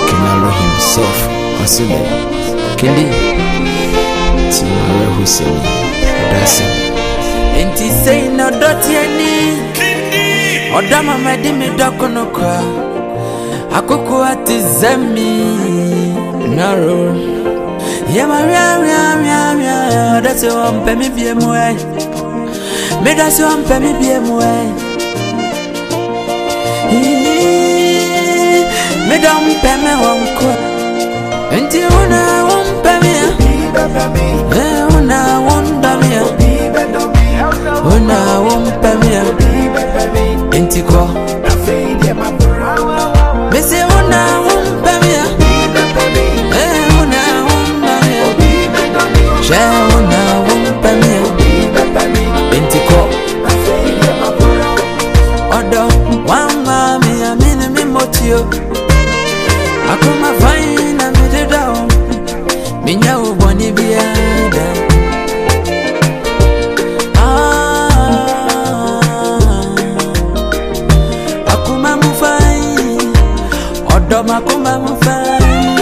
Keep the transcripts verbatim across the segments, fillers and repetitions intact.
Kinalo himself, Asile, Kili, Timare Hussein, Dasim. Enti say no doti ani, Odama medimi dokonokwa, Akoko ati zemi, Naro. Yama ria ria ria ria, that's one pemi be mwe. Me that's one pemi be mwe. Me don't pemi one ko. Enti una one pemi, eh una one damia, una one pemi, enti ko. Me say una one pemi, eh una one damia, she una one pemi, enti ko. Odo one mami amini mi motio. Akuma fine me de down. Minya uboni biada. Ah, akuma mu fine. Odo makuma mu fine.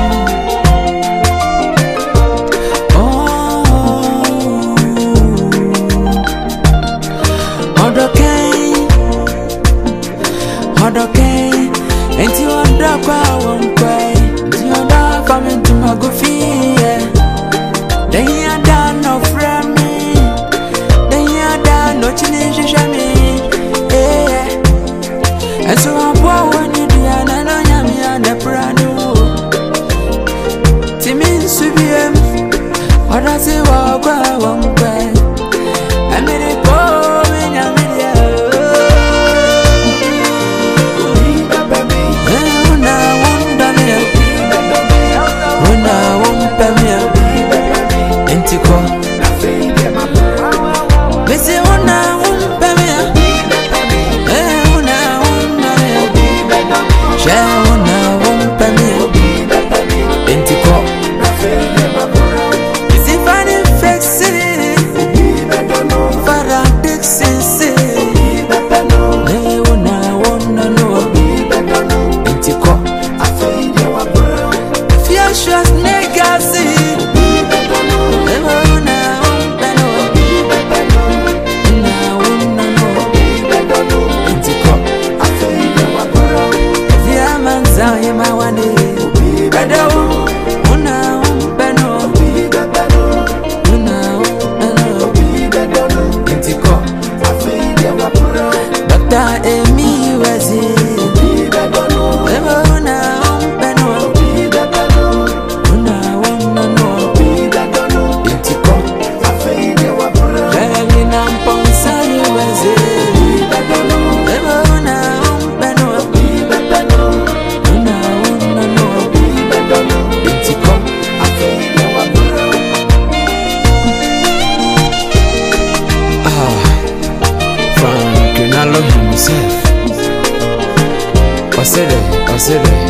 Oh, odo kei, odo kei. Enti wanda kwa wankwe, enti wanda coming to my go fee. Then you done no friend me, then you done no chini shami. Eh, and so I'm poor when you do an anonymy and a brand new. Timin subiem, what I say walk wankwe. I made it go in a million. Himself, Asile, Asile.